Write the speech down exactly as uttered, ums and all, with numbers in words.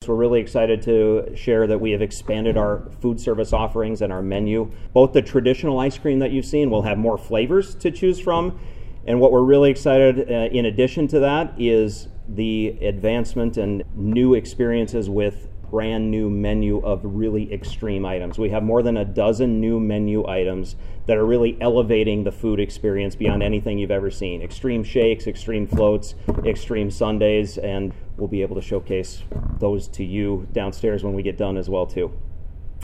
we're really excited to share that we have expanded our food service offerings and our menu. Both the traditional ice cream that you've seen will have more flavors to choose from, and what we're really excited uh, in addition to that is the advancement and new experiences with brand new menu of really extreme items. We have more than a dozen new menu items that are really elevating the food experience beyond anything you've ever seen. Extreme shakes, extreme floats, extreme sundaes, and we'll be able to showcase those to you downstairs when we get done as well too.